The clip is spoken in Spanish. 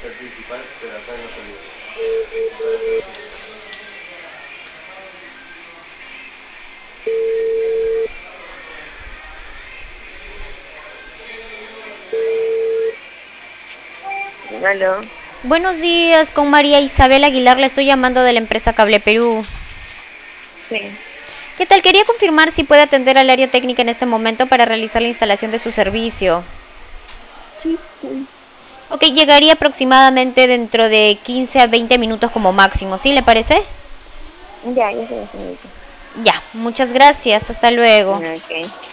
el principal, pero acá no salió. Aló. Buenos días, con María Isabel Aguilar, le estoy llamando de la empresa Cable Perú. Sí. ¿Qué tal? Quería confirmar si puede atender al área técnica en este momento para realizar la instalación de su servicio. Sí, sí. Ok, llegaría aproximadamente dentro de 15 a 20 minutos como máximo, ¿sí le parece? Ya se lo señorita. Ya, muchas gracias, hasta luego. Ok.